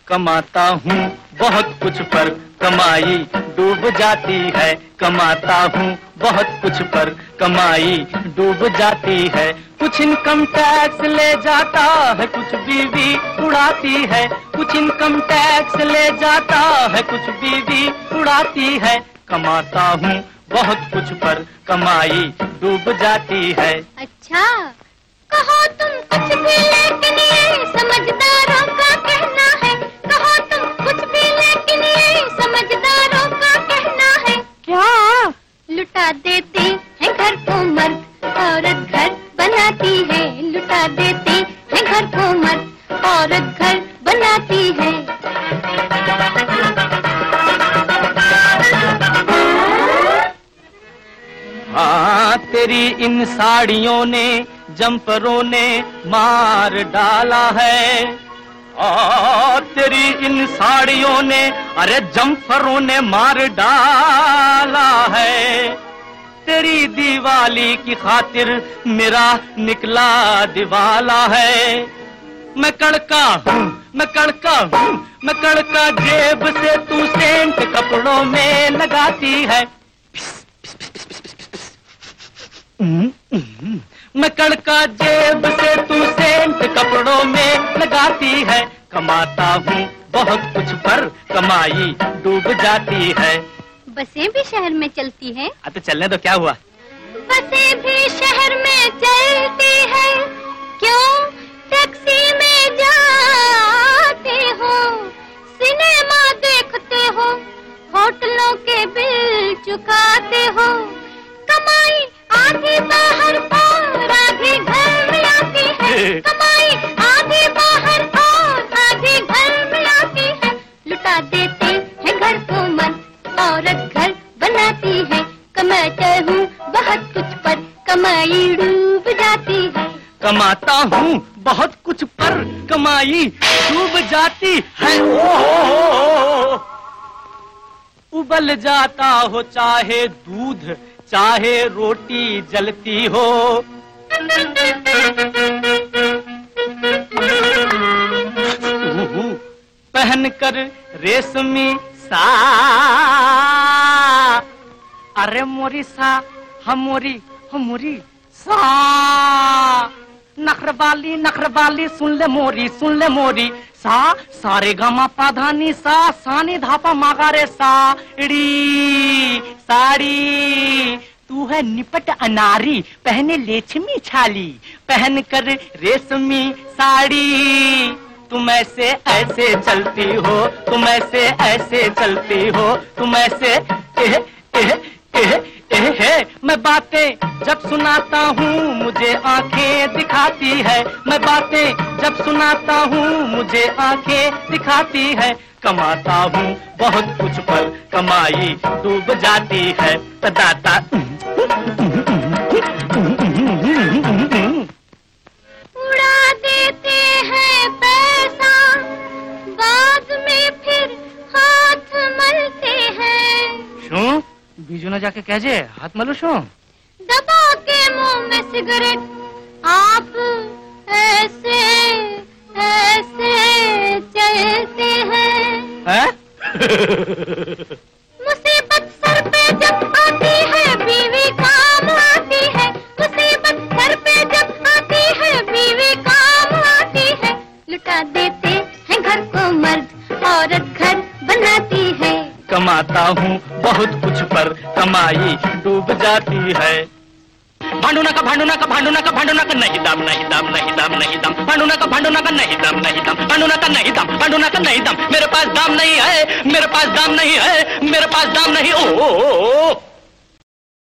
कमाता हूँ बहुत कुछ पर कमाई डूब जाती है। कमाता हूँ बहुत कुछ पर कमाई डूब जाती है। कुछ इनकम टैक्स ले जाता है, कुछ बीवी उड़ाती है। कुछ इनकम टैक्स ले जाता है, कुछ बीवी उड़ाती है। कमाता हूँ बहुत कुछ पर कमाई डूब जाती है। अच्छा, कहो तुम कुछ भी लेकिन ये समझदारों का कहना है। कहो तुम कुछ भी लेकिन ये समझदारों का कहना है। क्या? लुटा देते हैं घर को मर्द, औरत घर बनाती है। लुटा देते हैं घर को मर्द, औरत घर बनाती है। हाँ, तेरी इन साड़ियों ने जम्परों ने मार डाला है। तेरी इन साड़ियों ने अरे जम्फरों ने मार डाला है। तेरी दिवाली की खातिर मेरा निकला दिवाला है। मैं कड़का हूँ, मैं कड़का हूँ, मैं कड़का जेब से तू सेंट कपड़ों में लगाती है। मैं कड़का जेब से तू सेंट कपड़ों में लगाती है। कमाता हूँ बहुत कुछ पर कमाई डूब जाती है। बसें भी शहर में चलती हैं। तो चलने तो क्या हुआ? बसें भी शहर में चलती है, क्यों टैक्सी में जाते हो, सिनेमा देखते हो, होटलों के बिल चुकाते हो। कमाई आधी बाहर और आधी घर में आती है। कमाई आधी बाहर और आधी घर में आती है। लुटा देते हैं घर को मर्द, औरत घर बनाती है। कमाता हूँ बहुत कुछ पर कमाई डूब जाती है। कमाता हूँ बहुत कुछ पर कमाई डूब जाती है। ओहो, उबल जाता हो चाहे दूध, चाहे रोटी जलती हो। पहनकर रेशमी सा, अरे मोरी सा, हमोरी हमोरी सा, नखरबाली नखरबाली सुन ले मोरी, सुन ले मोरी सा, सारे गामा पाधानी सा, सानी धापा मागारे साड़ी साड़ी। तू है निपट अनारी, पहने लेछमी छाली, पहन कर रेशमी साड़ी। तुम ऐसे ऐसे चलती हो, तुम ऐसे ऐसे चलती हो, तुम ऐसे मैं बातें जब सुनाता हूँ मुझे आंखें दिखाती है। मैं बातें जब सुनाता हूँ मुझे आंखें दिखाती है। कमाता हूँ बहुत कुछ पर कमाई डूब जाती है। दाता उड़ा देते हैं पैसा, बाद में फिर हाथ मलते हैं। शू बीजू न जाके कहजे हाथ मलो शू। दबा के मुंह में सिगरेट आप ऐसे ऐसे चलते हैं। मुसीबत सर पे जब आती है बीवी काम आती है। मुसीबत सर पे जब आती है बीवी काम आती है। लुटा देते हैं घर को मर्द, औरत घर बनाती है। कमाता हूँ बहुत कुछ पर कमाई डूब जाती है। भांडूना का भांडूना का भांडूना का भांडूना का नहीं दाम, नहीं दाम, नहीं दाम, नहीं दाम। भांडूना का भांडूना का नहीं दाम, नहीं दाम। भांडूना का नहीं दाम, भांडूना का नहीं दाम। मेरे पास दाम नहीं है, मेरे पास दाम नहीं है, मेरे पास दाम नहीं। ओ